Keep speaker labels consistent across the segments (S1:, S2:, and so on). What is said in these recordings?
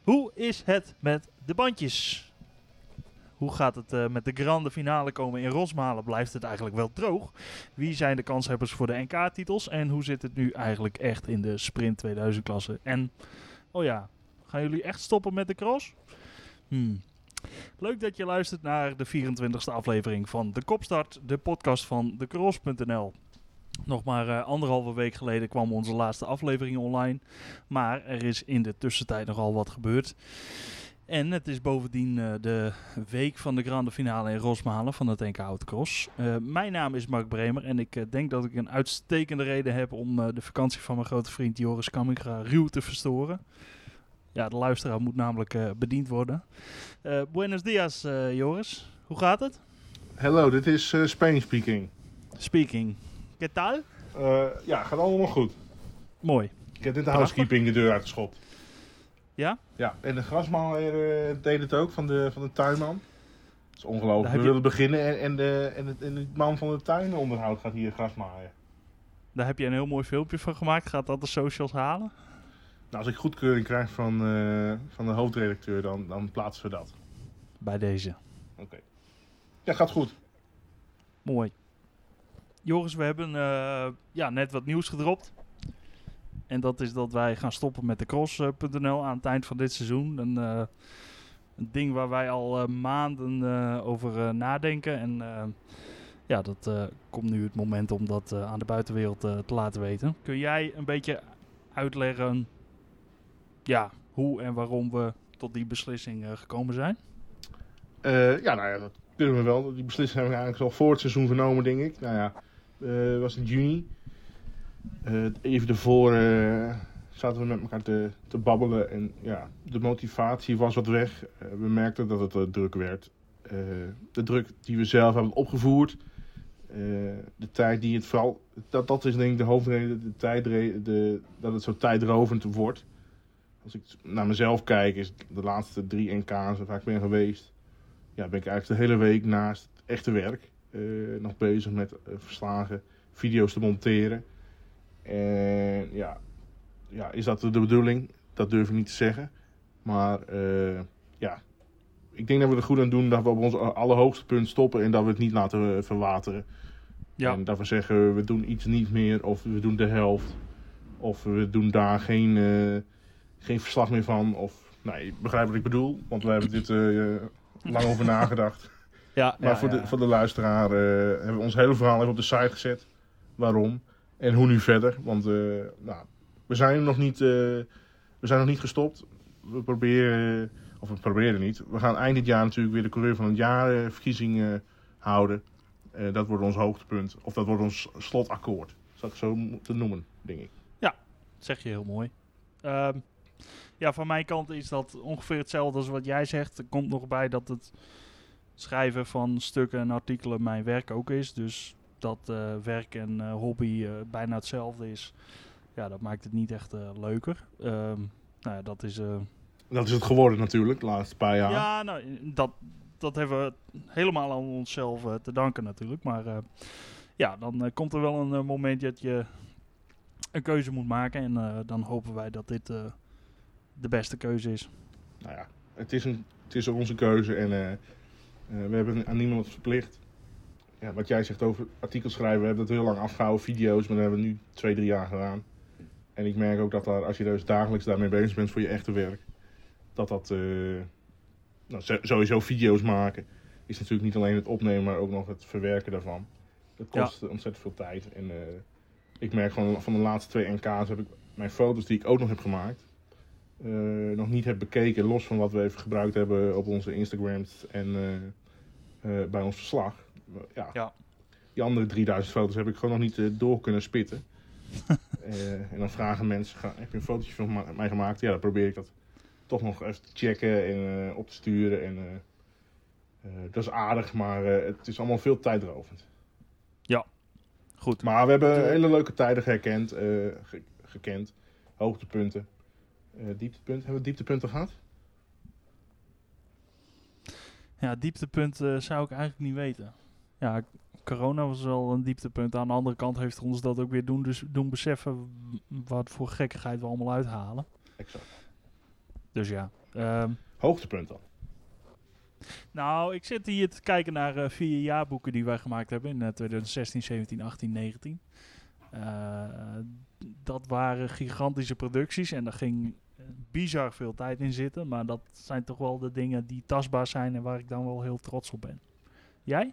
S1: Hoe is het met de bandjes? Hoe gaat het met de grande finale komen in Rosmalen? Blijft het eigenlijk wel droog? Wie zijn de kanshebbers voor de NK-titels? En hoe zit het nu eigenlijk echt in de Sprint 2000-klasse? En, oh ja, gaan jullie echt stoppen met de cross? Leuk dat je luistert naar de 24e aflevering van De Kopstart, de podcast van thecross.nl. Nog maar 1,5 week geleden kwam onze laatste aflevering online. Maar er is in de tussentijd nogal wat gebeurd. En het is bovendien de week van de grande finale in Rosmalen van het NK Autocross. Mijn naam is Mark Bremer en ik denk dat ik een uitstekende reden heb om de vakantie van mijn grote vriend Joris Kamminga ruw te verstoren. Ja, de luisteraar moet namelijk bediend worden. Buenos dias, Joris. Hoe gaat het?
S2: Hello, dit is Spain speaking.
S1: Speaking. ¿Qué tal?
S2: Ja, gaat allemaal goed.
S1: Mooi.
S2: Ik heb net de housekeeping de deur uitgeschopt.
S1: Ja?
S2: Ja, en de grasmaaier deed het ook van de tuinman. Dat is ongelooflijk. We
S1: je...
S2: willen beginnen en de man van de tuinonderhoud gaat hier grasmaaien.
S1: Daar heb je een heel mooi filmpje van gemaakt. Gaat dat de socials halen?
S2: Nou, als ik goedkeuring krijg van de hoofdredacteur, dan plaatsen we dat.
S1: Bij deze.
S2: Oké. Ja, gaat goed.
S1: Mooi. Joris, we hebben net wat nieuws gedropt. En dat is dat wij gaan stoppen met de cross.nl aan het eind van dit seizoen. Een ding waar wij al maanden over nadenken. En dat komt nu het moment om dat aan de buitenwereld te laten weten. Kun jij een beetje uitleggen hoe en waarom we tot die beslissing gekomen zijn?
S2: Dat kunnen we wel. Die beslissing hebben we eigenlijk al voor het seizoen genomen, denk ik. Was in juni. Even ervoor zaten we met elkaar te babbelen. En ja, de motivatie was wat weg. We merkten dat het druk werd. De druk die we zelf hebben opgevoerd. De tijd die het vooral... Dat is denk ik de hoofdreden. Dat het zo tijdrovend wordt. Als ik naar mezelf kijk, is de laatste 3 NK's waar ik ben geweest... Ja, ben ik eigenlijk de hele week naast het echte werk nog bezig met verslagen, video's te monteren. En is dat de bedoeling? Dat durf ik niet te zeggen. Maar ik denk dat we er goed aan doen dat we op ons allerhoogste punt stoppen en dat we het niet laten verwateren. Ja. En dat we zeggen, we doen iets niet meer of we doen de helft. Of we doen daar geen verslag meer van. Of, je begrijpt wat ik bedoel, want we hebben dit lang over nagedacht. Voor de luisteraar hebben we ons hele verhaal even op de site gezet. Waarom en hoe nu verder. Want we zijn nog niet gestopt. We proberen niet. We gaan eind dit jaar natuurlijk weer de coureur van het jaar verkiezing houden. Dat wordt ons hoogtepunt. Of dat wordt ons slotakkoord. Zou ik zo moeten noemen, denk ik.
S1: Ja, dat zeg je heel mooi. Van mijn kant is dat ongeveer hetzelfde als wat jij zegt. Er komt nog bij dat het schrijven van stukken en artikelen mijn werk ook is. Dus dat werk en hobby bijna hetzelfde is. Ja, dat maakt het niet echt leuker. Dat is...
S2: Dat is het geworden natuurlijk, de laatste paar jaar.
S1: Ja, dat hebben we helemaal aan onszelf te danken natuurlijk. Maar dan komt er wel een moment dat je een keuze moet maken. En dan hopen wij dat dit de beste keuze is.
S2: Nou ja, het is onze keuze en we hebben aan niemand verplicht. Ja, wat jij zegt over artikels schrijven, we hebben dat heel lang afgehouden, video's, maar dat hebben we nu 2-3 jaar gedaan. En ik merk ook dat als je dus dagelijks daarmee bezig bent voor je echte werk, dat sowieso video's maken is natuurlijk niet alleen het opnemen, maar ook nog het verwerken daarvan. Dat kost ontzettend veel tijd. En ik merk van de laatste 2 NK's heb ik mijn foto's die ik ook nog heb gemaakt, nog niet heb bekeken, los van wat we even gebruikt hebben op onze Instagrams en bij ons verslag. Die andere 3000 foto's heb ik gewoon nog niet door kunnen spitten. En dan vragen mensen, heb je een fotootje van mij gemaakt? Ja, dan probeer ik dat toch nog even te checken en op te sturen. En dat is aardig, maar het is allemaal veel tijdrovend.
S1: Ja, goed.
S2: Maar we hebben hele leuke tijden gekend. Hoogtepunten. Dieptepunten. Hebben we dieptepunten gehad?
S1: Ja, dieptepunt zou ik eigenlijk niet weten. Ja, corona was wel een dieptepunt. Aan de andere kant heeft ons dat ook weer doen beseffen wat voor gekkigheid we allemaal uithalen.
S2: Exact.
S1: Dus ja,
S2: Hoogtepunt dan?
S1: Nou, ik zit hier te kijken naar 4 jaarboeken die wij gemaakt hebben in 2016, 17, 18, 19. Dat waren gigantische producties en daar ging bizar veel tijd in zitten. Maar dat zijn toch wel de dingen die tastbaar zijn en waar ik dan wel heel trots op ben. Jij?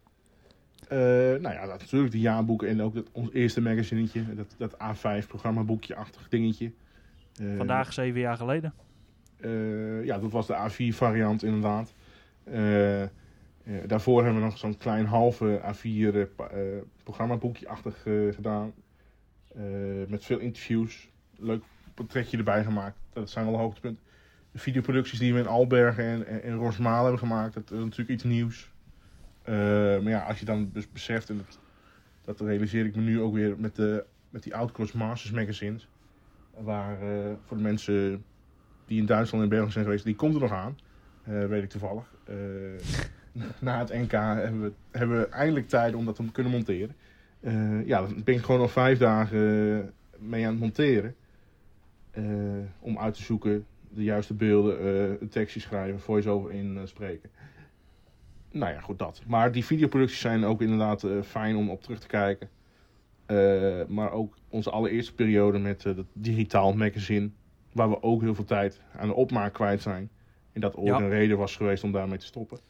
S2: Nou ja, natuurlijk de jaarboeken en ook ons eerste magazinetje. Dat A5 programmaboekje-achtig dingetje.
S1: Vandaag 7 jaar geleden.
S2: Ja, dat was de A4 variant inderdaad. Daarvoor hebben we nog zo'n klein halve A4 programmaboekje-achtig gedaan. Met veel interviews. Leuk portretje erbij gemaakt. Dat zijn wel de hoogtepunten. De videoproducties die we in Albergen en Rosmalen hebben gemaakt. Dat is natuurlijk iets nieuws. Maar ja, als je dan dus beseft, en dat realiseer ik me nu ook weer met die Outcross Masters magazines. Waar voor de mensen die in Duitsland en België zijn geweest, die komt er nog aan. Weet ik toevallig. Na het NK hebben we eindelijk tijd om dat te kunnen monteren. Ja, dan ben ik gewoon al 5 dagen mee aan het monteren. Om uit te zoeken, de juiste beelden, een tekstje schrijven, voice-over inspreken. Nou ja, goed dat. Maar die videoproducties zijn ook inderdaad fijn om op terug te kijken. Maar ook onze allereerste periode met het digitaal magazine. Waar we ook heel veel tijd aan de opmaak kwijt zijn. En dat ooit een reden was geweest om daarmee te stoppen.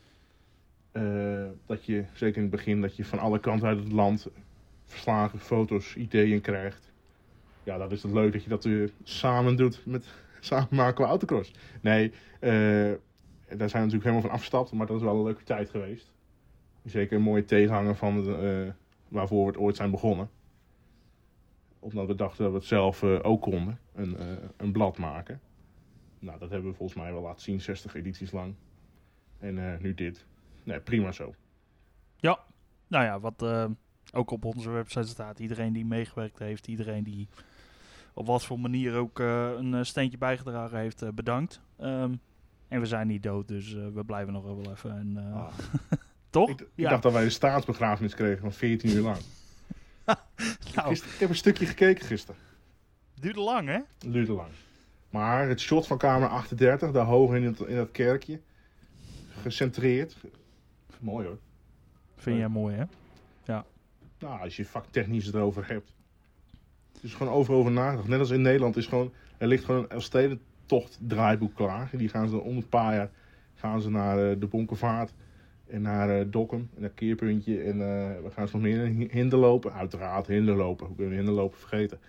S2: Dat je, zeker in het begin, dat je van alle kanten uit het land verslagen, foto's, ideeën krijgt. Ja, dat is het leuk dat je dat weer samen doet. Samen maken we autocross. Nee, daar zijn we natuurlijk helemaal van afgestapt. Maar dat is wel een leuke tijd geweest. Zeker een mooie tegenhanger van waarvoor we het ooit zijn begonnen. Omdat we dachten dat we het zelf ook konden. Een blad maken. Nou, dat hebben we volgens mij wel laten zien. 60 edities lang. En nu dit. Nee, prima zo.
S1: Ja, nou ja, wat ook op onze website staat. Iedereen die meegewerkt heeft. Iedereen die op wat voor manier ook een steentje bijgedragen heeft. Bedankt. En we zijn niet dood, dus we blijven nog wel even. Toch?
S2: Ik dacht dat wij een staatsbegrafenis kregen van 14 uur lang.
S1: Nou,
S2: Ik heb een stukje gekeken gisteren.
S1: Duurde lang, hè?
S2: Duurde lang. Maar het shot van kamer 38, daar hoog in dat kerkje. Gecentreerd. Mooi hoor.
S1: Vind jij mooi, hè? Ja.
S2: Nou, als je vaktechnisch het erover hebt. Het is gewoon over nagedacht. Net als in Nederland er ligt gewoon een Elfstedentocht draaiboek klaar. Die gaan ze om een paar jaar naar de Bonkenvaart. En naar Dokkum. En naar Keerpuntje. En we gaan ze nog meer in hinderlopen. Uiteraard hinderlopen. Hoe kunnen we hinderlopen vergeten?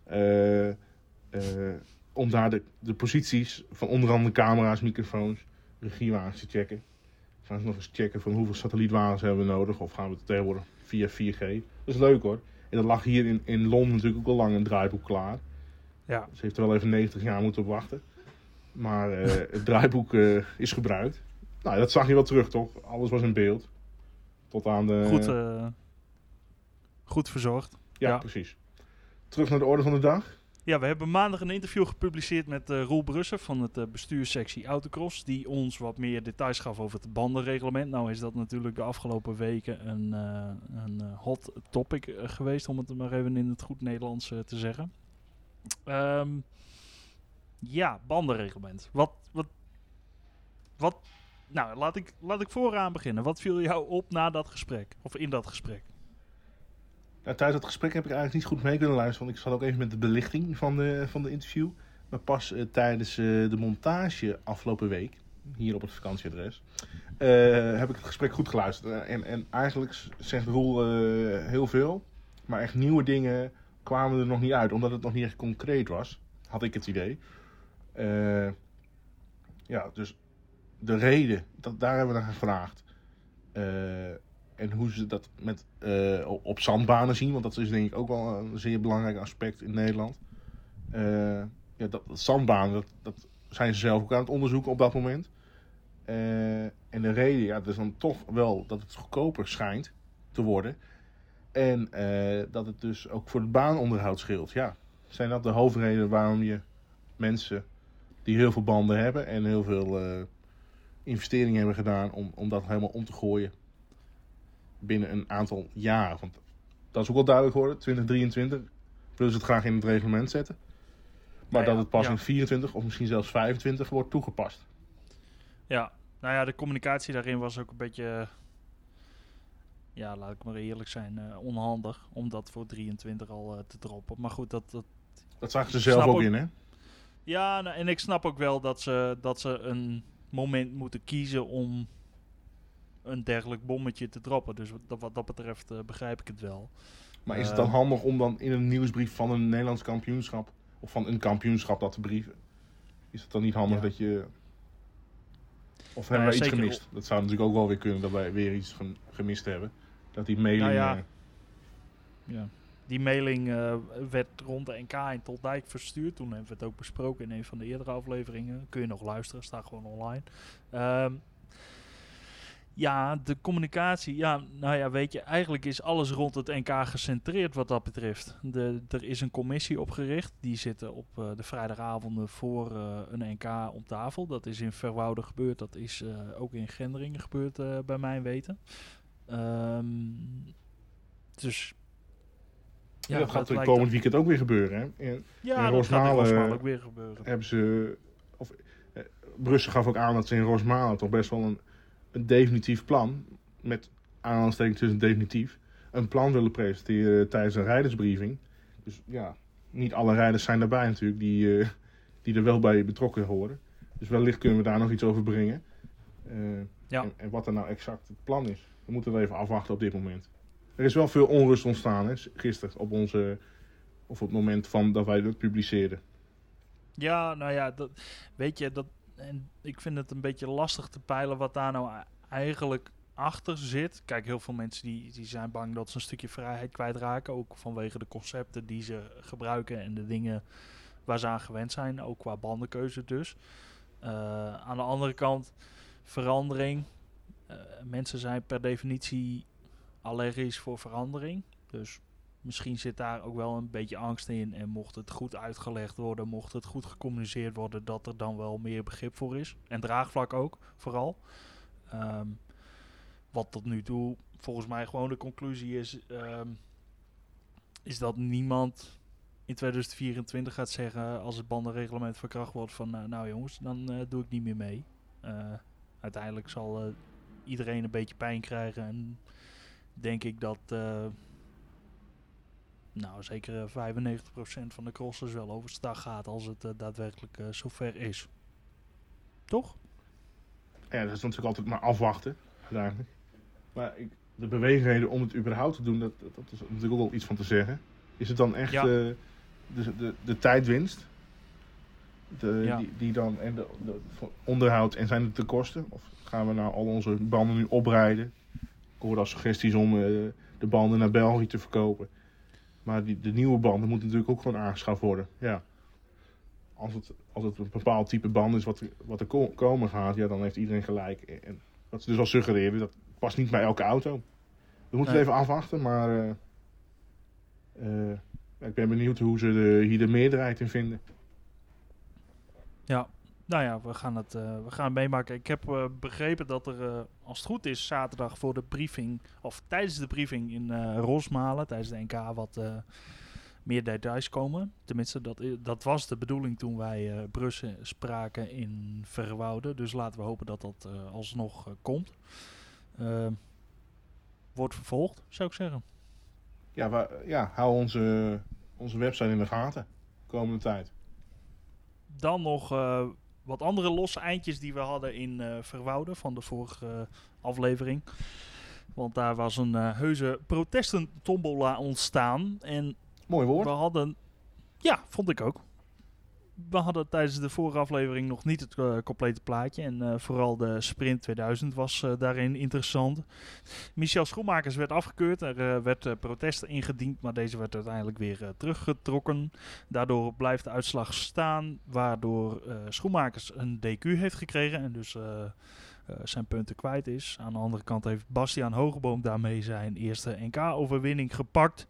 S2: Om daar de posities van onder andere camera's, microfoons, regiewagens te checken. Gaan ze nog eens checken van hoeveel satellietwagens hebben we nodig. Of gaan we het tegenwoordig via 4G. Dat is leuk hoor. En dat lag hier in Londen natuurlijk ook al lang een draaiboek klaar.
S1: Ja.
S2: Ze heeft er wel even 90 jaar moeten op wachten. Maar het draaiboek is gebruikt. Nou, dat zag je wel terug toch? Alles was in beeld. Tot aan de...
S1: Goed verzorgd.
S2: Ja, precies. Terug naar de orde van de dag.
S1: Ja, we hebben maandag een interview gepubliceerd met Roel Brussen van het bestuurssectie Autocross. Die ons wat meer details gaf over het bandenreglement. Nou is dat natuurlijk de afgelopen weken een hot topic geweest, om het maar even in het goed Nederlands te zeggen. Ja, bandenreglement. Wat? Nou, laat ik vooraan beginnen. Wat viel jou op na dat gesprek? Of in dat gesprek?
S2: Ja, tijdens het gesprek heb ik eigenlijk niet goed mee kunnen luisteren. Want ik zat ook even met de belichting van de interview. Maar pas tijdens de montage afgelopen week, hier op het vakantieadres, heb ik het gesprek goed geluisterd. En eigenlijk zegt Roel heel veel. Maar echt nieuwe dingen kwamen er nog niet uit. Omdat het nog niet echt concreet was, had ik het idee. Ja, dus de reden, daar hebben we naar gevraagd. En hoe ze dat op zandbanen zien. Want dat is denk ik ook wel een zeer belangrijk aspect in Nederland. Ja, dat zandbanen, dat zijn ze zelf ook aan het onderzoeken op dat moment. En de reden, ja, dat is dan toch wel dat het goedkoper schijnt te worden. En dat het dus ook voor het baanonderhoud scheelt. Ja, zijn dat de hoofdredenen waarom je mensen die heel veel banden hebben en heel veel investeringen hebben gedaan om dat helemaal om te gooien binnen een aantal jaar. Want dat is ook wel duidelijk geworden, 2023 willen ze het graag in het reglement zetten. Maar dat het pas in 24 of misschien zelfs 25 wordt toegepast.
S1: Ja, nou ja, de communicatie daarin was ook een beetje... Ja, laat ik maar eerlijk zijn, onhandig. Om dat voor 23 al te droppen. Maar goed,
S2: dat zagen ze zelf ook in, hè?
S1: Ja, nou, en ik snap ook wel dat ze een moment moeten kiezen om een dergelijk bommetje te droppen. Dus wat dat betreft begrijp ik het wel.
S2: Maar is het dan handig om dan in een nieuwsbrief van een Nederlands kampioenschap... of van een kampioenschap dat te brieven? Is het dan niet handig dat je... Of hebben wij iets gemist? Dat zou natuurlijk ook wel weer kunnen dat wij weer iets gemist hebben. Dat die mailing...
S1: Ja. Die mailing werd rond de NK in Toldijk verstuurd. Toen hebben we het ook besproken in een van de eerdere afleveringen. Kun je nog luisteren, staat gewoon online. Ja, de communicatie. Ja, nou ja, weet je, eigenlijk is alles rond het NK gecentreerd wat dat betreft. Er is een commissie opgericht. Die zitten op de vrijdagavonden voor een NK op tafel. Dat is in Verwoude gebeurd. Dat is ook in Gendringen gebeurd, bij mijn weten. Dus...
S2: Ja, dat gaat komend weekend ook weer gebeuren, hè?
S1: Dat gaat in Rosmalen ook weer gebeuren.
S2: Hebben ze... Brussel gaf ook aan dat ze in Rosmalen toch best wel een definitief plan, met aanhalingstekens tussen definitief, een plan willen presenteren tijdens een rijdersbriefing. Dus ja, niet alle rijders zijn daarbij natuurlijk, die er wel bij betrokken horen. Dus wellicht kunnen we daar nog iets over brengen. En wat er nou exact het plan is, we moeten we even afwachten op dit moment. Er is wel veel onrust ontstaan, hè, gisteren op het moment dat wij dat publiceerden. Ja,
S1: nou ja, weet je, en ik vind het een beetje lastig te peilen wat daar nou eigenlijk achter zit. Kijk, heel veel mensen die zijn bang dat ze een stukje vrijheid kwijtraken. Ook vanwege de concepten die ze gebruiken en de dingen waar ze aan gewend zijn. Ook qua bandenkeuze dus. Aan de andere kant, verandering. Mensen zijn per definitie allergisch voor verandering. Dus misschien zit daar ook wel een beetje angst in. En mocht het goed uitgelegd worden, mocht het goed gecommuniceerd worden, dat er dan wel meer begrip voor is. En draagvlak ook, vooral. Wat tot nu toe volgens mij gewoon de conclusie is dat niemand in 2024 gaat zeggen, als het bandenreglement van kracht wordt, van nou jongens, dan doe ik niet meer mee. Uiteindelijk zal iedereen een beetje pijn krijgen en denk ik dat zeker 95% van de crossers wel over stag gaat als het daadwerkelijk zover is. Toch?
S2: Ja, dat is natuurlijk altijd maar afwachten, uiteindelijk. Maar de beweegreden om het überhaupt te doen, dat is natuurlijk ook wel iets van te zeggen. Is het dan echt de tijdwinst? Die dan, en de onderhoud, en zijn het de kosten? Of gaan we nou al onze banden nu oprijden? Ik hoorde al suggesties om de banden naar België te verkopen. Maar de nieuwe banden moeten natuurlijk ook gewoon aangeschaft worden. Ja. Als het een bepaald type band is wat er komen gaat, ja, dan heeft iedereen gelijk. En wat ze dus al suggereren, dat past niet bij elke auto. We moeten het even afwachten, maar ik ben benieuwd hoe ze hier de meerderheid in vinden.
S1: Ja, nou ja, we gaan het meemaken. Ik heb begrepen dat er, als het goed is, zaterdag voor de briefing, of tijdens de briefing in Rosmalen, tijdens de NK, wat meer details komen. Tenminste, dat was de bedoeling toen wij Brussen spraken in Verwoude. Dus laten we hopen dat dat alsnog komt. Wordt vervolgd, zou ik zeggen.
S2: Ja, hou onze website in de gaten de komende tijd.
S1: Dan nog wat andere losse eindjes die we hadden in Verwoude van de vorige aflevering. Want daar was een heuse protestentombola ontstaan. En
S2: mooi woord.
S1: We hadden... Ja, vond ik ook. We hadden tijdens de vorige aflevering nog niet het complete plaatje. En vooral de Sprint 2000 was daarin interessant. Michel Schoenmakers werd afgekeurd. Er werd protest ingediend, maar deze werd uiteindelijk weer teruggetrokken. Daardoor blijft de uitslag staan, waardoor Schoenmakers een DQ heeft gekregen. En dus zijn punten kwijt is. Aan de andere kant heeft Bastiaan Hogeboom daarmee zijn eerste NK-overwinning gepakt.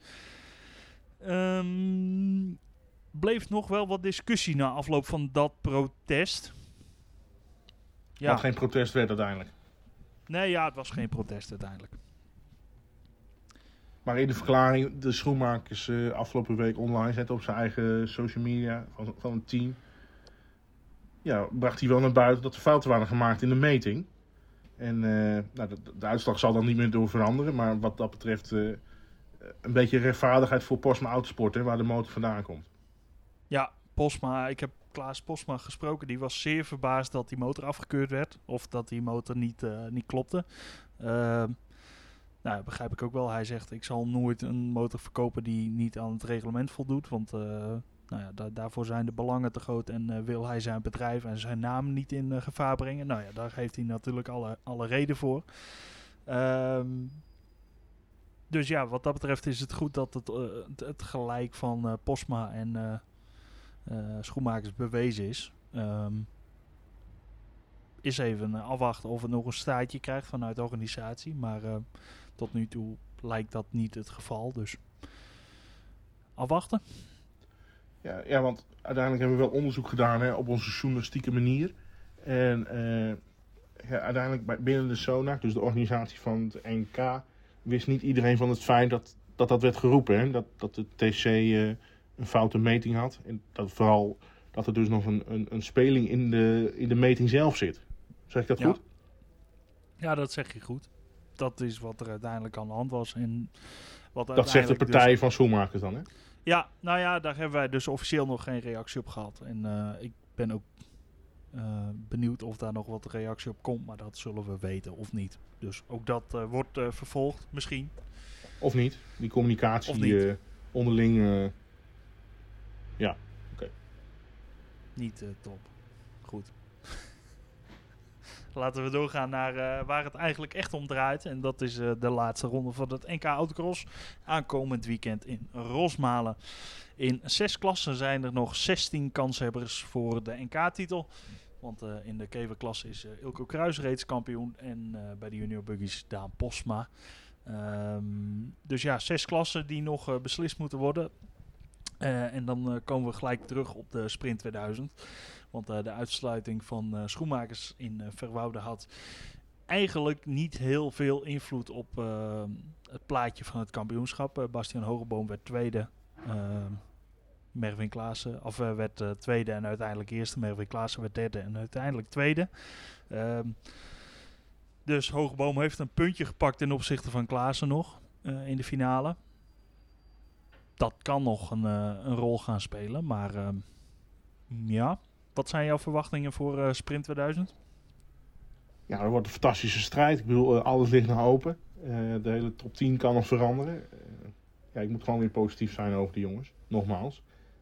S1: Bleef nog wel wat discussie na afloop van dat protest.
S2: Ja. Wat geen protest werd uiteindelijk.
S1: Nee, ja, het was geen protest uiteindelijk.
S2: Maar in de verklaring, de Schoenmakers afgelopen week online zetten op zijn eigen social media van het team. Ja, bracht hij wel naar buiten dat er fouten waren gemaakt in de meting. En de uitslag zal dan niet meer door veranderen. Maar wat dat betreft een beetje rechtvaardigheid voor Posma Autosport, hè, waar de motor vandaan komt.
S1: Ja, Posma. Ik heb Klaas Posma gesproken. Die was zeer verbaasd dat die motor afgekeurd werd. Of dat die motor niet klopte. Nou, begrijp ik ook wel. Hij zegt, ik zal nooit een motor verkopen die niet aan het reglement voldoet. Want daarvoor zijn de belangen te groot en wil hij zijn bedrijf en zijn naam niet in gevaar brengen. Nou ja, daar heeft hij natuurlijk alle reden voor. Dus ja, wat dat betreft is het goed dat het gelijk van Posma en Schoenmakers bewezen is. Is even afwachten of het nog een staartje krijgt vanuit de organisatie. Maar tot nu toe lijkt dat niet het geval. Dus afwachten.
S2: Ja, want uiteindelijk hebben we wel onderzoek gedaan op onze journalistieke manier. En uiteindelijk binnen de SONAC, dus de organisatie van het NK, wist niet iedereen van het feit dat werd geroepen. Hè? Dat de TC een foute meting had. En vooral dat er dus nog een speling in de meting zelf zit. Zeg ik dat goed?
S1: Ja, dat zeg je goed. Dat is wat er uiteindelijk aan de hand was. En wat
S2: dat zegt de partij van Schoenmakers dan, hè?
S1: Ja, nou ja, daar hebben wij dus officieel nog geen reactie op gehad. En ik ben ook benieuwd of daar nog wat reactie op komt. Maar dat zullen we weten of niet. Dus ook dat wordt vervolgd, misschien.
S2: Of niet. Die communicatie onderling... ja, oké.
S1: Niet top. Goed. Laten we doorgaan naar waar het eigenlijk echt om draait. En dat is de laatste ronde van het NK Autocross. Aankomend weekend in Rosmalen. In 6 klassen zijn er nog 16 kanshebbers voor de NK-titel. Want in de keverklasse is Ilko Kruijs reeds kampioen. En bij de junior buggies Daan Posma. Dus ja, 6 klassen die nog beslist moeten worden. En dan komen we gelijk terug op de Sprint 2000. Want de uitsluiting van Schoenmakers in Verwoude had eigenlijk niet heel veel invloed op het plaatje van het kampioenschap. Bastiaan Hogeboom werd tweede. Mervin Klaassen werd tweede en uiteindelijk eerste. Mervin Klaassen werd derde en uiteindelijk tweede. Dus Hogeboom heeft een puntje gepakt ten opzichte van Klaassen nog in de finale. Dat kan nog een rol gaan spelen, maar ja... Wat zijn jouw verwachtingen voor Sprint 2000?
S2: Ja, dat wordt een fantastische strijd. Ik bedoel, alles ligt nog open. De hele top 10 kan nog veranderen. Ik moet gewoon weer positief zijn over de jongens. Nogmaals.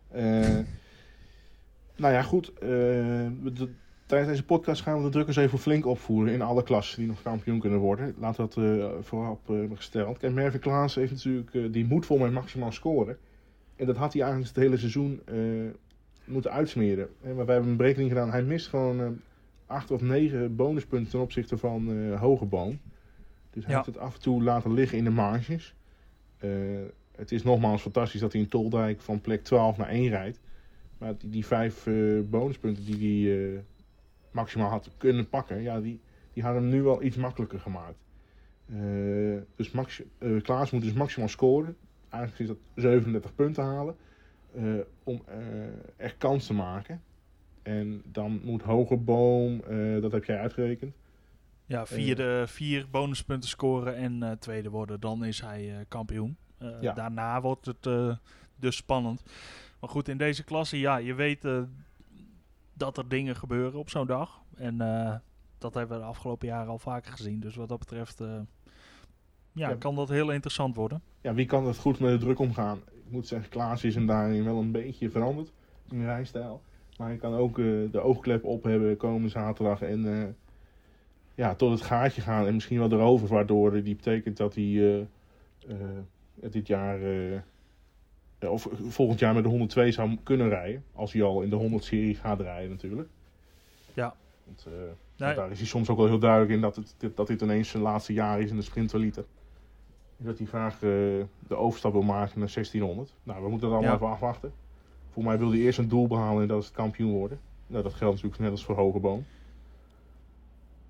S2: Nou ja, goed. Tijdens deze podcast gaan we de drukkers even flink opvoeren in alle klassen die nog kampioen kunnen worden. Laten we dat voorop gesteld. Kijk, Mervin Klaassen heeft natuurlijk die moed vol met maximaal scoren. En dat had hij eigenlijk het hele seizoen moeten uitsmeren. Maar wij hebben een berekening gedaan. Hij mist gewoon 8 of 9 bonuspunten ten opzichte van Hogeboom. Dus hij heeft het af en toe laten liggen in de marges. Het is nogmaals fantastisch dat hij in Toldijk van plek 12 naar 1 rijdt. Maar die 5 bonuspunten die hij maximaal had kunnen pakken, ja, die hadden hem nu wel iets makkelijker gemaakt. Dus Klaas moet dus maximaal scoren. Eigenlijk is dat 37 punten halen. Om echt kans te maken. En dan moet Hogeboom, dat heb jij uitgerekend.
S1: Ja, 4 bonuspunten scoren en tweede worden. Dan is hij kampioen. Daarna wordt het dus spannend. Maar goed, in deze klasse, ja, je weet dat er dingen gebeuren op zo'n dag. En dat hebben we de afgelopen jaren al vaker gezien. Dus wat dat betreft kan dat heel interessant worden. Ja,
S2: wie kan het goed met de druk omgaan? Ik moet zeggen, Klaas is hem daarin wel een beetje veranderd in de rijstijl. Maar hij kan ook de oogklep op hebben komende zaterdag en tot het gaatje gaan en misschien wel erover. Waardoor die betekent dat hij dit jaar of volgend jaar met de 102 zou kunnen rijden. Als hij al in de 100-serie gaat rijden natuurlijk.
S1: Ja.
S2: Want, daar is hij soms ook wel heel duidelijk in dat dit ineens zijn laatste jaar is in de sprinterliter. Dat hij graag de overstap wil maken naar 1600. Nou, we moeten dat allemaal even afwachten. Voor mij wil hij eerst een doel behalen en dat is het kampioen worden. Nou, dat geldt natuurlijk net als voor Hogeboom.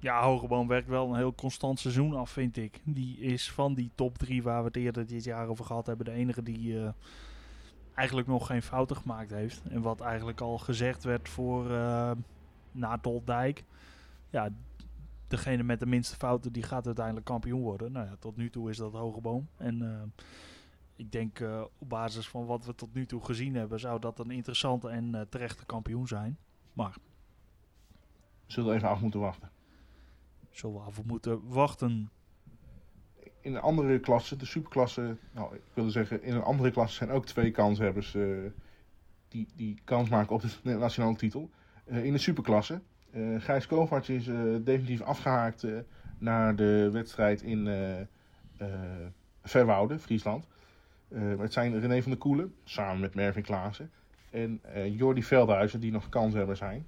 S1: Ja, Hogeboom werkt wel een heel constant seizoen af, vind ik. Die is van die top 3 waar we het eerder dit jaar over gehad hebben, de enige die eigenlijk nog geen fouten gemaakt heeft. En wat eigenlijk al gezegd werd voor na Toldijk. Ja, degene met de minste fouten, die gaat uiteindelijk kampioen worden. Nou ja, tot nu toe is dat Hogeboom. En ik denk op basis van wat we tot nu toe gezien hebben, zou dat een interessante en terechte kampioen zijn. Maar
S2: We zullen even af moeten wachten.
S1: zullen we af moeten wachten.
S2: In een andere klasse, de superklasse, nou, ik wilde zeggen, in een andere klasse zijn ook 2 kanshebbers die kans maken op de nationale titel. In de superklasse. Gijs Kovacs is definitief afgehaakt naar de wedstrijd in Verwoude, Friesland. Het zijn René van der Koelen, samen met Mervin Klaassen. En Jordi Veldhuizen, die nog kanshebber zijn.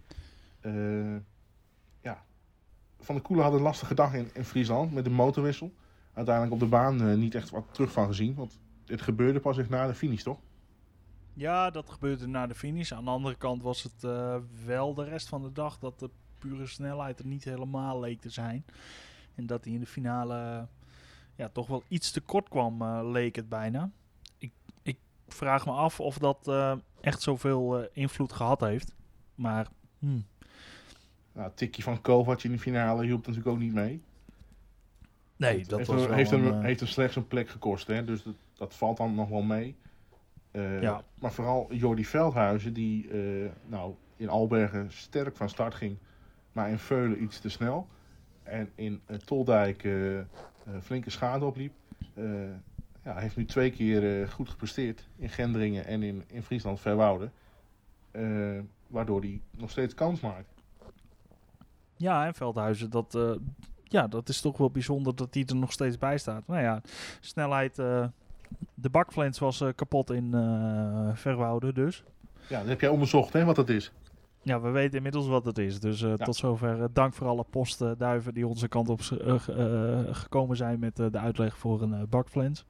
S2: Van der Koelen had een lastige dag in Friesland met de motorwissel. Uiteindelijk op de baan niet echt wat terug van gezien. Want het gebeurde pas echt na de finish, toch?
S1: Ja, dat gebeurde na de finish. Aan de andere kant was het wel de rest van de dag dat de pure snelheid er niet helemaal leek te zijn. En dat hij in de finale toch wel iets te kort kwam, leek het bijna. Ik vraag me af of dat echt zoveel invloed gehad heeft. Maar
S2: Nou, het tikje van Kovacs in de finale hielp natuurlijk ook niet mee.
S1: nee, dat was wel
S2: heeft hem slechts een plek gekost. Hè? Dus dat valt dan nog wel mee. Maar vooral Jordi Veldhuizen, die in Albergen sterk van start ging, maar in Veulen iets te snel. En in Toldijk flinke schade opliep. Heeft nu 2 keer goed gepresteerd in Gendringen en in Friesland Verwoude. Waardoor hij nog steeds kans maakt.
S1: Ja, en Veldhuizen, dat is toch wel bijzonder dat hij er nog steeds bij staat. Nou ja, snelheid, de bakflens was kapot in Verwoude dus.
S2: Ja, dat heb jij onderzocht, hè, wat dat is.
S1: Ja, we weten inmiddels wat het is. Dus tot zover dank voor alle postduiven die onze kant op gekomen zijn met de uitleg voor een bakflens.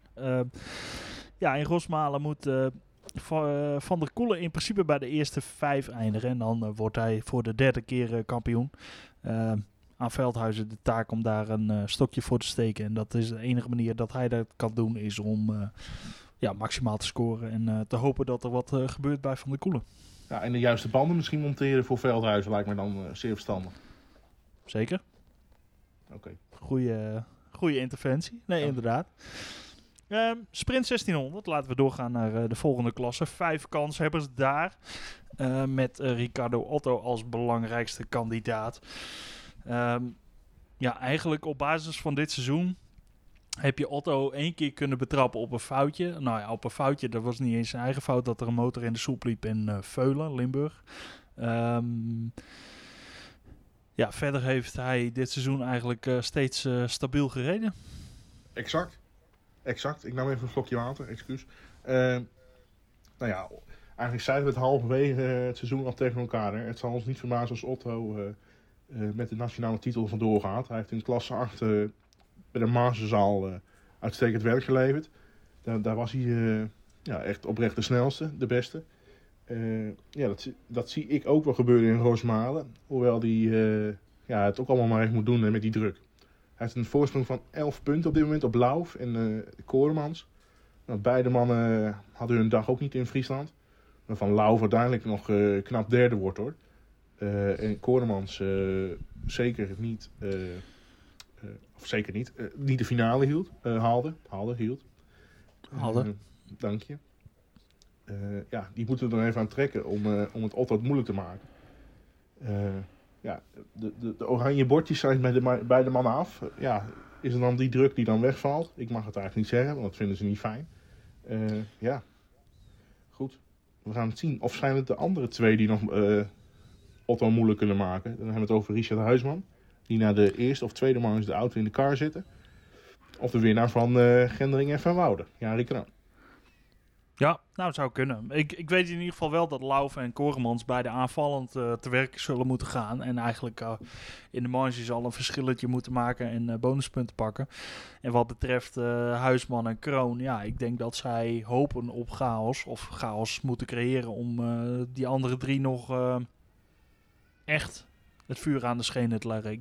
S1: In Rosmalen moet Van der Koelen in principe bij de eerste 5 eindigen. En dan wordt hij voor de 3e keer kampioen. Aan Veldhuizen de taak om daar een stokje voor te steken. En dat is de enige manier dat hij dat kan doen, is om maximaal te scoren. En te hopen dat er wat gebeurt bij Van der Koelen.
S2: Ja, en de juiste banden misschien monteren voor Veldhuizen lijkt me dan zeer verstandig.
S1: Zeker.
S2: Oké.
S1: Goede interventie. Nee, inderdaad. Sprint 1600. Laten we doorgaan naar de volgende klasse. 5 kanshebbers daar. Met Ricardo Otto als belangrijkste kandidaat. Eigenlijk op basis van dit seizoen heb je Otto 1 keer kunnen betrappen op een foutje. Nou ja, op een foutje, dat was niet eens zijn eigen fout, dat er een motor in de soep liep in Veulen, Limburg. Verder heeft hij dit seizoen eigenlijk steeds stabiel gereden.
S2: Exact. Ik nam even een slokje water, excuus. Eigenlijk zeiden we het halverwege het seizoen al tegen elkaar. Hè. Het zal ons niet verbazen als Otto met de nationale titel vandoor gaat. Hij heeft in klasse 8 bij de Maarsenzaal uitstekend werk geleverd. Daar was hij echt oprecht de snelste, de beste. Dat zie ik ook wel gebeuren in Rosmalen. Hoewel hij het ook allemaal maar even moet doen met die druk. Hij heeft een voorsprong van 11 punten op dit moment op Lauw en Koremans. Nou, beide mannen hadden hun dag ook niet in Friesland. Waarvan Lauw uiteindelijk nog knap 3e wordt, hoor. En Koremans zeker niet niet de finale hield.
S1: Haalde.
S2: Dank je. Die moeten er dan even aan trekken om het Otto moeilijk te maken. De oranje bordjes zijn bij de mannen af. Is er dan die druk die dan wegvalt? Ik mag het eigenlijk niet zeggen, want dat vinden ze niet fijn. Goed. We gaan het zien. Of zijn het de andere 2 die nog Otto moeilijk kunnen maken? Dan hebben we het over Richard Huisman. Die na de eerste of tweede manche de auto in de kar zitten. Of de winnaar van Gendringen en Verwoude. Ja, Rick.
S1: Ja, nou, het zou kunnen. Ik weet in ieder geval wel dat Lauw en Koremans beide aanvallend te werk zullen moeten gaan. En eigenlijk in de marges al een verschilletje moeten maken en bonuspunten pakken. En wat betreft Huisman en Kroon, ik denk dat zij hopen op chaos. Of chaos moeten creëren om die andere 3 nog echt het vuur aan de schenen te leggen.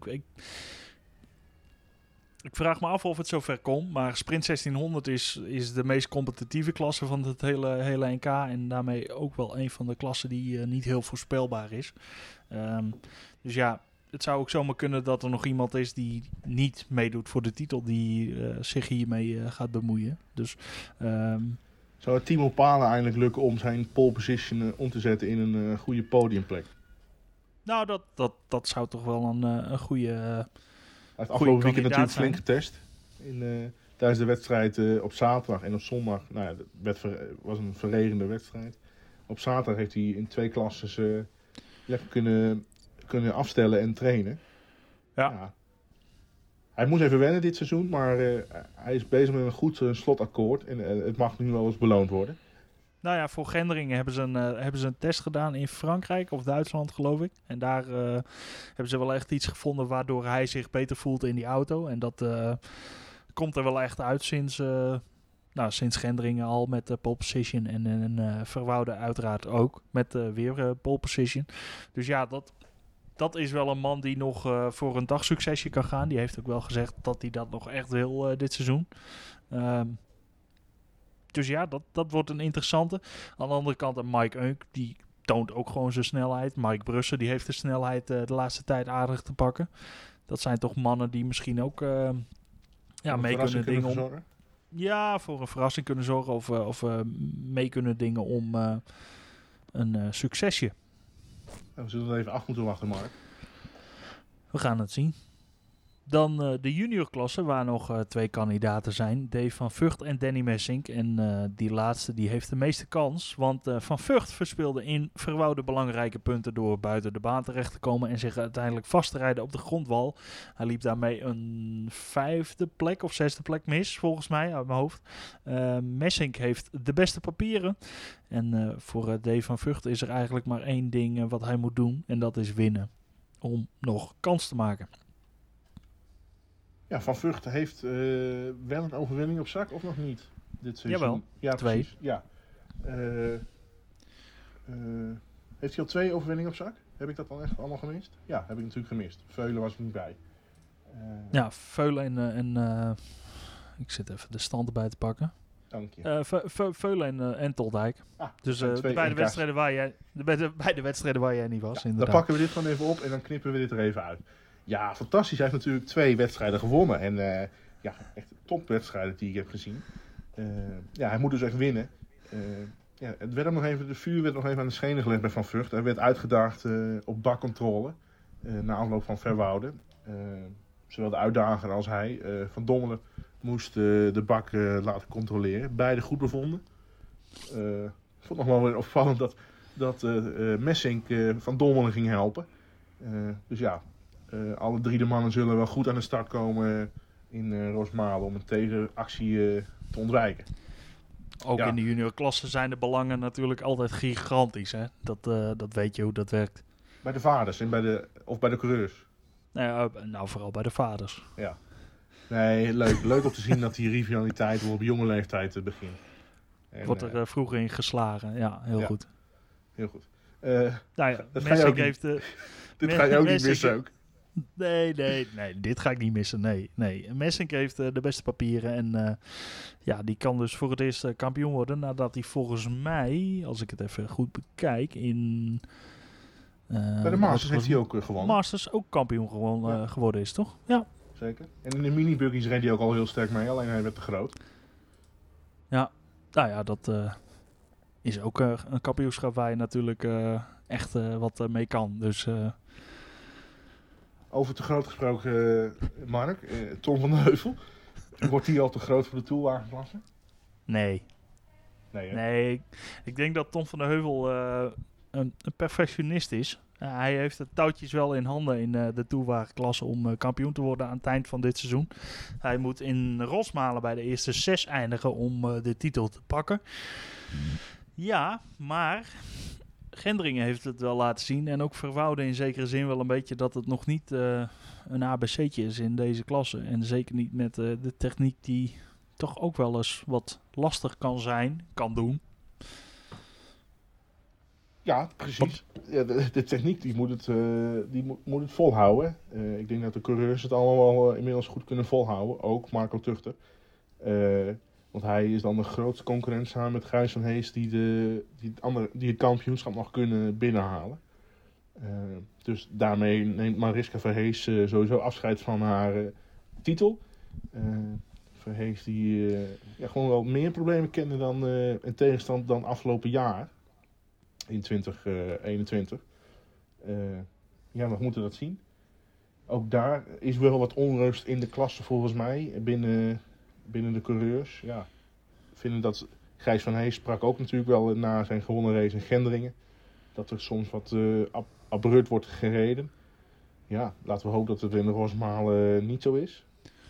S1: Ik vraag me af of het zover komt, maar Sprint 1600 is de meest competitieve klasse van het hele NK. En daarmee ook wel een van de klassen die niet heel voorspelbaar is. Dus ja, het zou ook zomaar kunnen dat er nog iemand is die niet meedoet voor de titel, die zich hiermee gaat bemoeien. Dus,
S2: zou het Timo Palen eindelijk lukken om zijn pole position om te zetten in een goede podiumplek?
S1: Nou, dat zou toch wel een goede...
S2: Hij heeft afgelopen weekend natuurlijk flink getest. Tijdens de wedstrijd op zaterdag en op zondag. Nou ja, het was een verregende wedstrijd. Op zaterdag heeft hij in 2 klasses lekker kunnen afstellen en trainen. Ja. Hij moest even wennen dit seizoen, maar hij is bezig met een goed slotakkoord. En het mag nu wel eens beloond worden.
S1: Nou ja, voor Gendringen hebben ze een test gedaan in Frankrijk of Duitsland, geloof ik. En daar hebben ze wel echt iets gevonden waardoor hij zich beter voelt in die auto. En dat komt er wel echt uit sinds Gendringen al met de pole position. En Verwoude uiteraard ook met weer pole position. Dus ja, dat is wel een man die nog voor een dagsuccesje kan gaan. Die heeft ook wel gezegd dat hij dat nog echt wil dit seizoen. Dus ja, dat wordt een interessante. Aan de andere kant, Mike Eunk, die toont ook gewoon zijn snelheid. Mike Brussen, die heeft de snelheid de laatste tijd aardig te pakken. Dat zijn toch mannen die misschien ook mee kunnen dingen. Ja, voor een verrassing kunnen zorgen. Of mee kunnen dingen om een succesje.
S2: We zullen er even af moeten wachten, Mark.
S1: We gaan het zien. Dan de juniorklasse, waar nog 2 kandidaten zijn. Dave van Vught en Danny Messink. En die laatste die heeft de meeste kans. Want Van Vught verspeelde in Verwoude belangrijke punten door buiten de baan terecht te komen en zich uiteindelijk vast te rijden op de grondwal. Hij liep daarmee een 5e plek of 6e plek mis, volgens mij, uit mijn hoofd. Messink heeft de beste papieren. En voor Dave van Vught is er eigenlijk maar 1 ding wat hij moet doen. En dat is winnen. Om nog kans te maken.
S2: Ja, Van Vught heeft wel een overwinning op zak, of nog niet? Dit seizoen.
S1: Jawel,
S2: ja,
S1: 2.
S2: Precies. Ja. Heeft hij al 2 overwinningen op zak? Heb ik dat dan echt allemaal gemist? Ja, heb ik natuurlijk gemist. Veulen was er niet bij.
S1: Ja, Veulen en ik zit even de stand erbij te pakken.
S2: Dank je.
S1: Veulen en Toldijk. Dus de beide wedstrijden waar jij niet was.
S2: Ja, dan pakken we dit gewoon even op en dan knippen we dit er even uit. Ja, fantastisch. Hij heeft natuurlijk 2 wedstrijden gewonnen. En echt topwedstrijden die ik heb gezien. Hij moet dus echt winnen. Het werd hem nog even, de vuur werd nog even aan de schenen gelegd bij Van Vught. Hij werd uitgedaagd op bakcontrole. Na afloop van Verwoude. Zowel de uitdager als hij. Van Dommelen moest de bak laten controleren. Beide goed bevonden. Ik vond nog wel weer opvallend dat Messink Van Dommelen ging helpen. Dus ja... alle 3 de mannen zullen wel goed aan de start komen in Rosmalen om een tegenactie te ontwijken.
S1: Ook in de juniorklasse zijn de belangen natuurlijk altijd gigantisch. Hè? Dat weet je hoe dat werkt.
S2: Bij de vaders en bij de coureurs?
S1: Nou, vooral bij de vaders.
S2: Ja. Nee, leuk om te zien dat die rivaliteit op jonge leeftijd begint. En,
S1: wordt er vroeger in geslagen. Ja, heel goed.
S2: Heel goed.
S1: Messink heeft...
S2: dit ga je ook niet missen ook.
S1: Nee, dit ga ik niet missen. Nee. Messink heeft de beste papieren en die kan dus voor het eerst kampioen worden nadat hij volgens mij, als ik het even goed bekijk,
S2: bij de Masters heeft hij ook gewonnen.
S1: Masters ook kampioen geworden is, toch? Ja.
S2: Zeker. En in de mini-buggies reed hij ook al heel sterk mee, alleen hij werd te groot.
S1: Ja, nou ja, dat is ook een kampioenschap waar je natuurlijk echt wat mee kan. Dus...
S2: Over te groot gesproken, Mark, Tom van de Heuvel. Wordt hij al te groot voor de toelwagenklasse?
S1: Nee, ik denk dat Tom van de Heuvel een perfectionist is. Hij heeft de touwtjes wel in handen in de toelwagenklasse om kampioen te worden aan het eind van dit seizoen. Hij moet in Rosmalen bij de eerste 6 eindigen om de titel te pakken. Ja, maar... Gendringen heeft het wel laten zien en ook Verwoude in zekere zin wel een beetje dat het nog niet een ABC'tje is in deze klasse. En zeker niet met de techniek die toch ook wel eens wat lastig kan doen.
S2: Ja, precies. Ja, de techniek die moet het volhouden. Ik denk dat de coureurs het allemaal inmiddels goed kunnen volhouden. Ook Marco Tuchter. Want hij is dan de grootste concurrent samen met Gijs van Hees die het kampioenschap nog kunnen binnenhalen. Dus daarmee neemt Mariska Verhees sowieso afscheid van haar titel. Verhees die gewoon wel meer problemen kende dan in tegenstand dan afgelopen jaar. In 2021. We moeten dat zien. Ook daar is wel wat onrust in de klasse volgens mij. Binnen de coureurs. Ja, vinden dat Gijs van Hees sprak ook natuurlijk wel na zijn gewonnen race in Gendringen. Dat er soms wat abrupt wordt gereden. Ja, laten we hopen dat het in de Rosmalen niet zo is.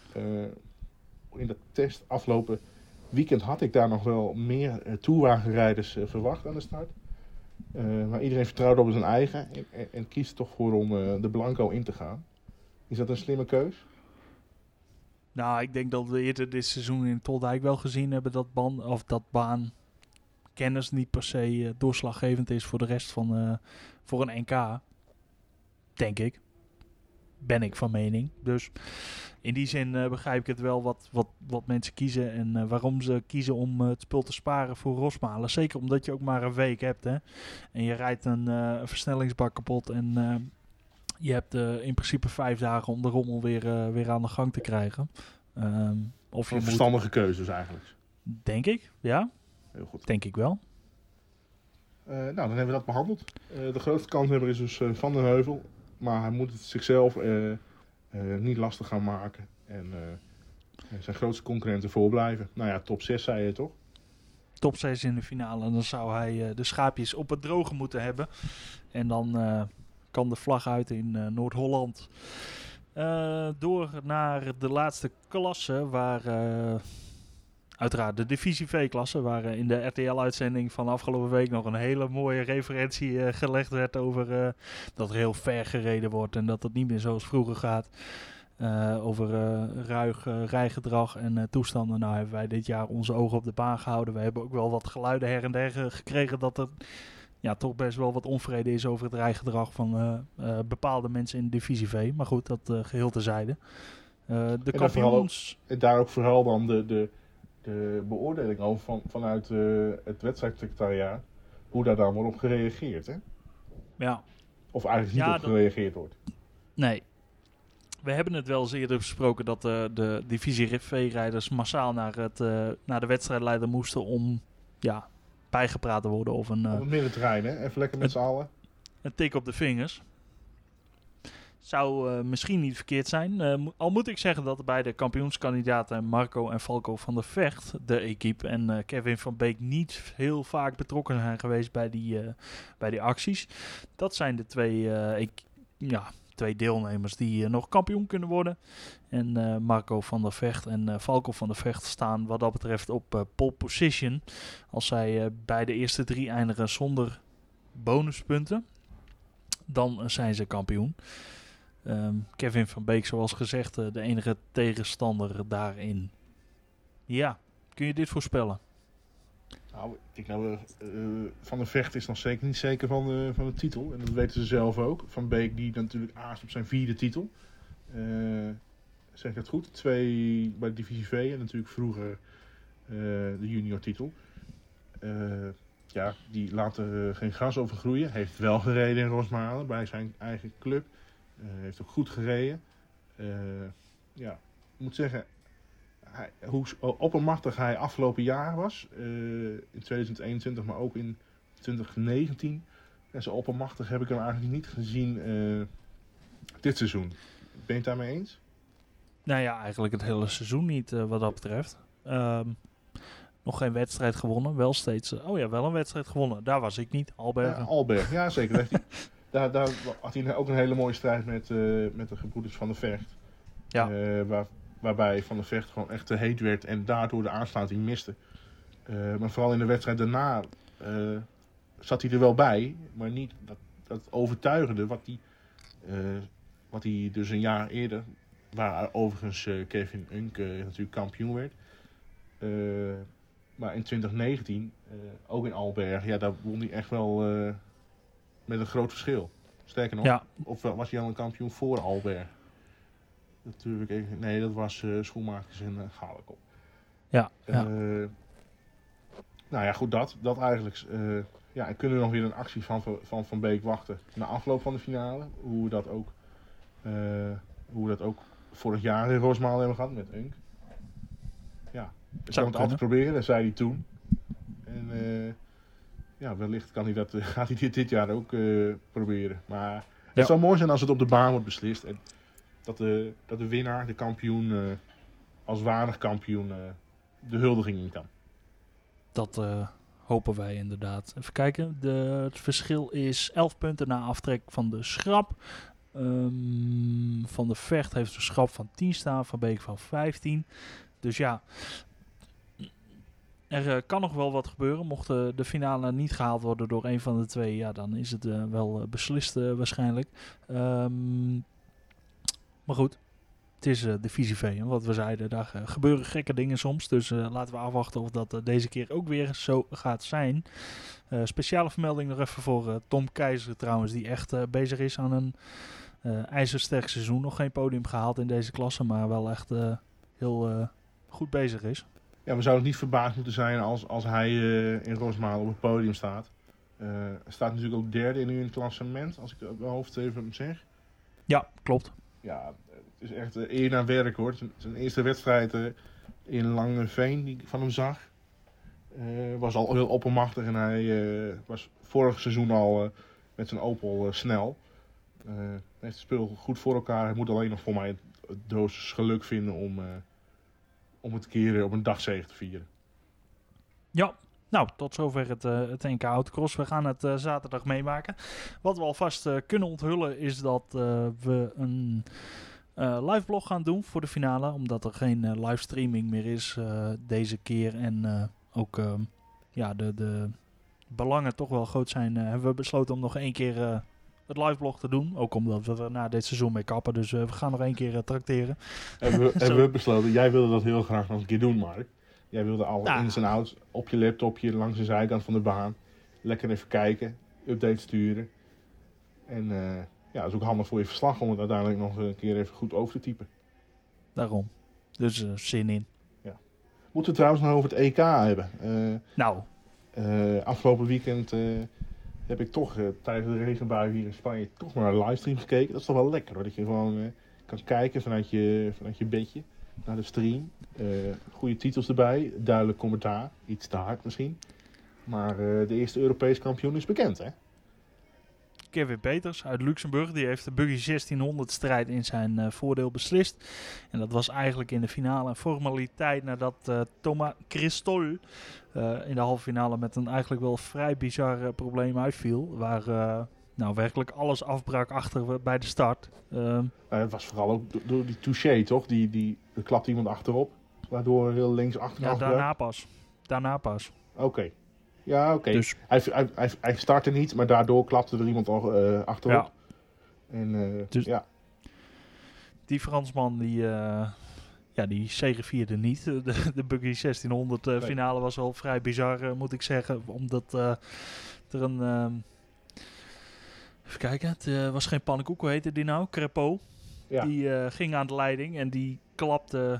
S2: In de test afgelopen weekend had ik daar nog wel meer toewagenrijders verwacht aan de start. Maar iedereen vertrouwt op zijn eigen en kiest toch voor om de Blanco in te gaan. Is dat een slimme keus?
S1: Nou, ik denk dat we eerder dit seizoen in Toldijk wel gezien hebben dat baankennis niet per se doorslaggevend is voor de rest van voor een NK. Denk ik. Ben ik van mening. Dus in die zin begrijp ik het wel wat mensen kiezen en waarom ze kiezen om het spul te sparen voor Rosmalen. Zeker omdat je ook maar een week hebt, hè. En je rijdt een versnellingsbak kapot en je hebt in principe 5 dagen om de rommel weer aan de gang te krijgen. Of je
S2: verstandige keuzes eigenlijk.
S1: Denk ik, ja.
S2: Heel goed.
S1: Denk ik wel.
S2: Dan hebben we dat behandeld. De grootste kanshebber is dus Van den Heuvel. Maar hij moet het zichzelf niet lastig gaan maken. En zijn grootste concurrenten voorblijven. Nou ja, top 6 zei je toch?
S1: Top 6 in de finale. Dan zou hij de schaapjes op het droge moeten hebben. En dan kan de vlag uit in Noord-Holland. Door naar de laatste klasse. Waar uiteraard de divisie V-klasse. Waar in de RTL-uitzending van afgelopen week nog een hele mooie referentie gelegd werd over dat er heel ver gereden wordt. En dat het niet meer zoals vroeger gaat. Over ruig rijgedrag en toestanden. Nou hebben wij dit jaar onze ogen op de baan gehouden. We hebben ook wel wat geluiden her en der gekregen dat er toch best wel wat onvrede is over het rijgedrag van bepaalde mensen in de divisie V. Maar goed, dat geheel terzijde. De kampioens...
S2: En daar ook vooral dan de beoordeling over vanuit het wedstrijdsecretariaat. Hoe daar dan wordt op gereageerd, hè?
S1: Ja.
S2: Of eigenlijk niet op gereageerd wordt.
S1: Nee. We hebben het wel eens eerder besproken dat de divisie V-rijders massaal naar de wedstrijdleider moesten om bijgepraat te worden. Of
S2: op het middenterrein, hè? Even lekker met z'n allen.
S1: Een tik op de vingers. Zou misschien niet verkeerd zijn. Al moet ik zeggen dat bij de kampioenskandidaten Marco en Falco van der Vecht, de equipe, en Kevin van Beek niet heel vaak betrokken zijn geweest bij die acties. Dat zijn de twee deelnemers die nog kampioen kunnen worden. En Marco van der Vecht en Falco van der Vecht staan wat dat betreft op pole position. Als zij bij de eerste 3 eindigen zonder bonuspunten, dan zijn ze kampioen. Kevin van Beek, zoals gezegd, de enige tegenstander daarin. Ja, kun je dit voorspellen?
S2: Nou, ik denk Van der Vecht is nog zeker niet zeker van de titel. En dat weten ze zelf ook. Van Beek die natuurlijk aast op zijn 4e titel. Zeg ik dat goed? 2 bij de divisie V en natuurlijk vroeger de junior titel. Die laat er geen gras over groeien. Heeft wel gereden in Rosmalen bij zijn eigen club. Heeft ook goed gereden. Ik moet zeggen, hoe oppermachtig hij afgelopen jaar was. In 2021, maar ook in 2019. En zo oppermachtig heb ik hem eigenlijk niet gezien dit seizoen. Ben je het daarmee eens?
S1: Nou ja, eigenlijk het hele seizoen niet wat dat betreft. Nog geen wedstrijd gewonnen. Wel steeds... wel een wedstrijd gewonnen. Daar was ik niet. Albergen.
S2: Ja, Albergen, ja zeker. Daar had hij ook een hele mooie strijd met de gebroeders Van der Vecht.
S1: Ja.
S2: Waarbij Van der Vecht gewoon echt te heet werd en daardoor de aansluiting miste. Maar vooral in de wedstrijd daarna zat hij er wel bij. Maar niet dat overtuigende wat hij dus een jaar eerder, waar overigens Kevin Unk natuurlijk kampioen werd. Maar in 2019, ook in Alberg, daar won hij echt wel met een groot verschil. Sterker nog,
S1: Ja.
S2: of was hij al een kampioen voor Albert? Nee, dat was Schoenmakers en Galekop.
S1: Ja.
S2: Nou ja, goed, dat eigenlijk. En kunnen we nog weer een actie van Beek wachten na afloop van de finale. Hoe we dat ook vorig jaar in Rosmalen hebben gehad met Unk. Ja, we kunnen het altijd proberen, dat zei hij toen. En wellicht gaat hij dit jaar ook proberen. Maar het zou mooi zijn als het op de baan wordt beslist. En dat de winnaar, de kampioen, als waardig kampioen, de huldiging in kan.
S1: Dat hopen wij inderdaad. Even kijken. Het verschil is 11 punten na aftrek van de Schrap. Van de Vecht heeft de Schrap van 10 staan. Van Beek van 15. Dus ja, er kan nog wel wat gebeuren. Mocht de finale niet gehaald worden door een van de twee, ja, dan is het wel beslist waarschijnlijk. Maar goed, het is divisie V. En wat we zeiden, daar gebeuren gekke dingen soms. Dus laten we afwachten of dat deze keer ook weer zo gaat zijn. Speciale vermelding nog even voor Tom Keizer trouwens, die echt bezig is aan een ijzersterk seizoen. Nog geen podium gehaald in deze klasse, maar wel echt heel goed bezig is.
S2: Ja, we zouden niet verbaasd moeten zijn als hij in Rosmalen op het podium staat. Hij staat natuurlijk ook derde nu in het klassement, als ik het op mijn hoofd even zeg.
S1: Ja, klopt.
S2: Ja, het is echt eer naar werk hoor. Zijn eerste wedstrijd in Langeveen die ik van hem zag. Was al heel oppermachtig en hij was vorig seizoen al met zijn Opel snel. Hij heeft het spul goed voor elkaar. Hij moet alleen nog voor mij het dosis geluk vinden om het keer op een dagzege te vieren.
S1: Ja, nou, tot zover het NK Autocross. We gaan het zaterdag meemaken. Wat we alvast kunnen onthullen is dat we een live blog gaan doen voor de finale. Omdat er geen livestreaming meer is deze keer. En ook de belangen toch wel groot zijn. Hebben we besloten om nog 1 keer het live blog te doen. Ook omdat we er na dit seizoen mee kappen. Dus we gaan nog 1 keer trakteren.
S2: Hebben we besloten. Jij wilde dat heel graag nog een keer doen, Mark. Jij wilde alle ins en outs op je laptopje langs de zijkant van de baan. Lekker even kijken. Update sturen. En dat is ook handig voor je verslag om het uiteindelijk nog een keer even goed over te typen.
S1: Daarom. Dus zin in.
S2: Ja. Moeten we trouwens nog over het EK hebben. Afgelopen weekend heb ik toch tijdens de regenbui hier in Spanje toch maar een livestream gekeken. Dat is toch wel lekker hoor. Dat je gewoon kan kijken vanuit je bedje naar de stream. Goede titels erbij. Duidelijk commentaar. Iets te hard misschien. Maar de eerste Europees kampioen is bekend hè.
S1: Kevin Peters uit Luxemburg. Die heeft de Buggy 1600 strijd in zijn voordeel beslist. En dat was eigenlijk in de finale een formaliteit nadat Thomas Cristol in de halve finale met een eigenlijk wel vrij bizar probleem uitviel. Waar werkelijk alles afbrak bij de start.
S2: Het was vooral ook door die touché toch? Er klapt iemand achterop. Waardoor heel links achteraf.
S1: Ja, daarna pas.
S2: Oké. Ja, oké.
S1: Dus
S2: hij startte niet, maar daardoor klapte er iemand achterop.
S1: Ja.
S2: En,
S1: die Fransman die zegevierde niet. De Buggy 1600 finale was wel vrij bizar, moet ik zeggen. Omdat er een... even kijken, het was geen pannenkoek, hoe heette die nou? Crepeau. Ja. Die ging aan de leiding en die klapte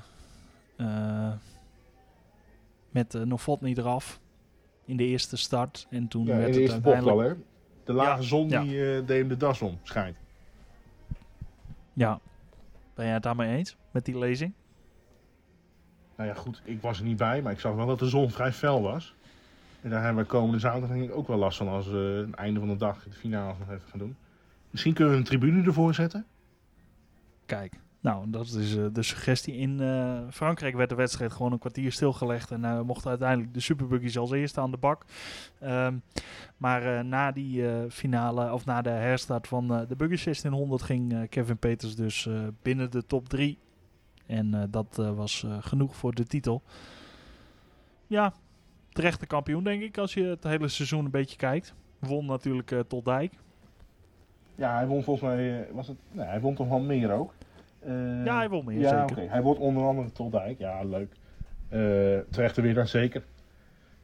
S1: met Novotny eraf. In de eerste start. En toen werd
S2: in de eerste bocht al, hè? De lage zon die deed hem de das om, schijnt.
S1: Ja. Ben jij het daarmee eens? Met die lezing?
S2: Nou ja, goed. Ik was er niet bij. Maar ik zag wel dat de zon vrij fel was. En daar hebben we komende zaterdag denk ik ook wel last van. Als we het einde van de dag de finale nog even gaan doen. Misschien kunnen we een tribune ervoor zetten.
S1: Kijk. Nou, dat is de suggestie. In Frankrijk werd de wedstrijd gewoon een kwartier stilgelegd. En mochten uiteindelijk de Superbuggies als eerste aan de bak. Maar na die finale, of na de herstart van de Buggy 1600... ging Kevin Peters dus binnen de top 3. En dat was genoeg voor de titel. Ja, terechte kampioen denk ik, als je het hele seizoen een beetje kijkt. Won natuurlijk tot Dijk.
S2: Ja, hij won volgens mij... hij won toch wel meer ook?
S1: Ja, hij won meer, zeker.
S2: Okay. Hij wordt onder andere tot Dijk. Ja, leuk. Terechte winnaar, zeker.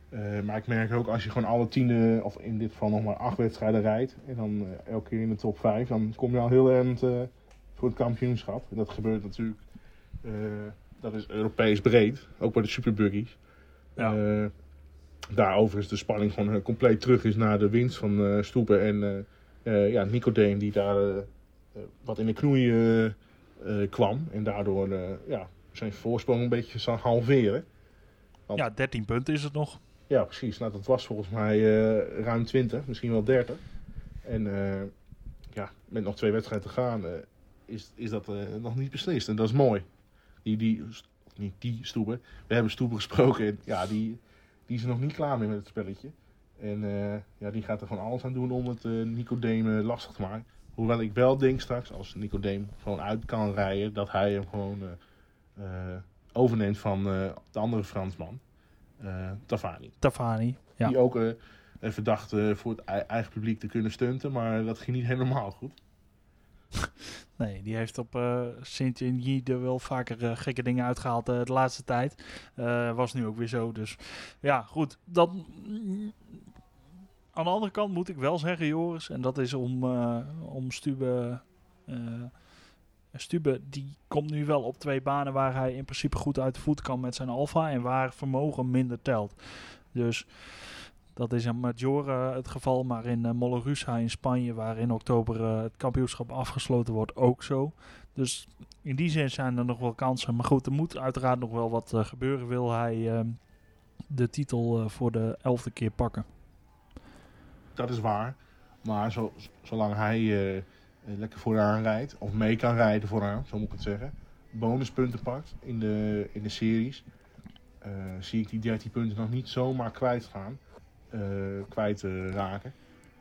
S2: Maar ik merk ook als je gewoon alle 10, of in dit geval nog maar 8 wedstrijden rijdt. En dan elke keer in de top 5. Dan kom je al heel eind voor het kampioenschap. En dat gebeurt natuurlijk. Dat is Europees breed. Ook bij de superbuggies.
S1: Ja.
S2: Daarover is de spanning gewoon compleet terug is naar de winst van Stoepen en Nicodem die daar wat in de knoei kwam. En daardoor zijn voorsprong een beetje zal halveren.
S1: Ja, 13 punten is het nog.
S2: Ja, precies. Nou, dat was volgens mij ruim 20, misschien wel 30. En met nog 2 wedstrijden te gaan is dat nog niet beslist. En dat is mooi. Niet die Stoepen. We hebben Stoepen gesproken en ja, die is er nog niet klaar mee met het spelletje. En die gaat er gewoon alles aan doen om het Nicodem lastig te maken. Hoewel ik wel denk straks, als Nicodem gewoon uit kan rijden, dat hij hem gewoon overneemt van de andere Fransman. Tafani.
S1: Ja.
S2: Die ook even dacht voor het eigen publiek te kunnen stunten, maar dat ging niet helemaal goed.
S1: Nee, die heeft op Saint-Denis er wel vaker gekke dingen uitgehaald de laatste tijd. Was nu ook weer zo, dus ja, goed. Aan de andere kant moet ik wel zeggen, Joris, en dat is om Stube... Stube die komt nu wel op 2 banen waar hij in principe goed uit de voet kan met zijn Alfa en waar vermogen minder telt. Dus dat is in Maggiore het geval, maar in Mollerussa in Spanje, waar in oktober het kampioenschap afgesloten wordt, ook zo. Dus in die zin zijn er nog wel kansen. Maar goed, er moet uiteraard nog wel wat gebeuren. Wil hij de titel voor de 11e keer pakken?
S2: Dat is waar. Maar zolang hij lekker vooraan rijdt, of mee kan rijden vooraan, zo moet ik het zeggen, bonuspunten pakt in de series, zie ik die 13 punten nog niet zomaar kwijt raken.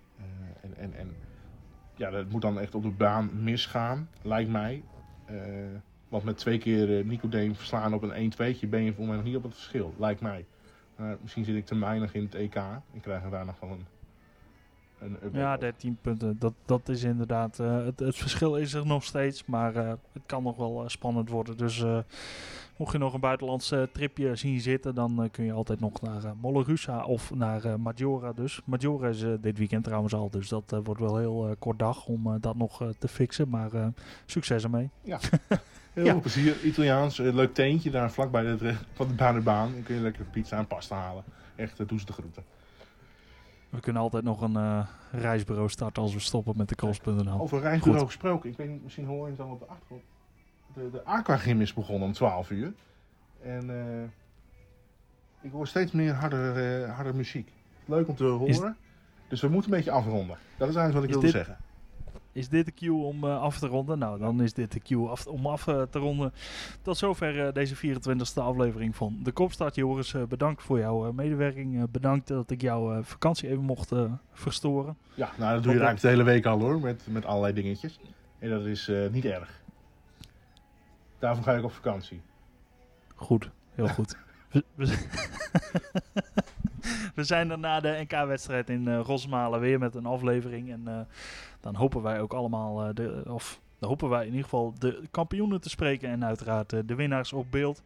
S2: Dat moet dan echt op de baan misgaan, lijkt mij. Want met 2 keer Nicodem verslaan op een 1-2'tje ben je voor mij nog niet op het verschil, lijkt mij. Misschien zit ik te weinig in het EK en krijgen we daar nog wel een
S1: ja, 13 punten. Dat is inderdaad... Het verschil is er nog steeds, maar het kan nog wel spannend worden. Dus mocht je nog een buitenlands tripje zien zitten, dan kun je altijd nog naar Mollerussa of naar Maggiore. Dus Maggiore is dit weekend trouwens al, dus dat wordt wel heel kort dag om dat nog te fixen. Maar succes ermee.
S2: Ja, heel veel plezier. Italiaans, leuk teentje daar vlakbij van de baan. Dan kun je lekker pizza en pasta halen. Echt, doe ze de groeten.
S1: We kunnen altijd nog een reisbureau starten als we stoppen met de cross.nl.
S2: Over reisbureau gesproken. Ik weet niet, misschien hoor je het al op de achtergrond. De aquagym is begonnen om 12 uur. En ik hoor steeds meer harde muziek. Leuk om te horen. Dus we moeten een beetje afronden. Dat is eigenlijk wat ik wilde zeggen.
S1: Is dit de cue om af te ronden? Nou, dan is dit de cue om af te ronden. Tot zover deze 24e aflevering van De Kopstart. Joris, bedankt voor jouw medewerking. Bedankt dat ik jouw vakantie even mocht verstoren.
S2: Ja, nou dat doe je eigenlijk de hele week al hoor, met allerlei dingetjes. En dat is niet erg. Daarvoor ga ik op vakantie.
S1: Goed, heel goed. We zijn er na de NK-wedstrijd in Rosmalen weer met een aflevering. En dan hopen wij ook allemaal, dan hopen wij in ieder geval de kampioenen te spreken. En uiteraard de winnaars op beeld.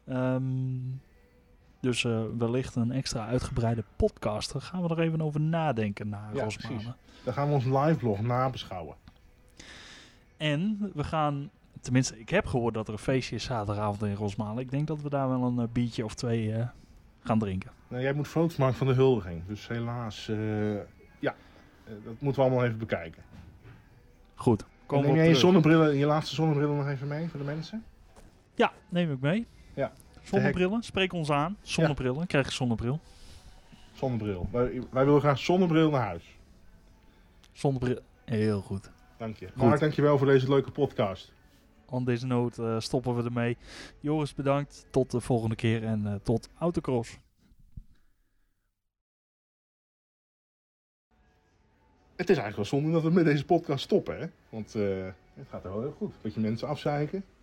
S1: Dus wellicht een extra uitgebreide podcast. Daar gaan we er even over nadenken na Rosmalen. Precies.
S2: Dan gaan we ons live-blog nabeschouwen.
S1: En we gaan... Tenminste, ik heb gehoord dat er een feestje is zaterdagavond in Rosmalen. Ik denk dat we daar wel een biertje of 2 gaan drinken.
S2: Nou, jij moet foto's maken van de huldiging. Dus helaas, dat moeten we allemaal even bekijken.
S1: Goed.
S2: Neem jij je laatste zonnebrillen nog even mee voor de mensen?
S1: Ja, neem ik mee.
S2: Ja.
S1: Zonnebrillen, spreek ons aan. Zonnebrillen, krijg je zonnebril.
S2: Zonnebril. Wij willen graag zonnebril naar huis.
S1: Zonnebril, heel goed.
S2: Dank je. Mark, dank je wel voor deze leuke podcast.
S1: On deze noot stoppen we ermee. Joris, bedankt. Tot de volgende keer en tot Autocross.
S2: Het is eigenlijk wel zonde dat we met deze podcast stoppen, hè? Want het gaat er wel heel goed. Beetje mensen afzeiken.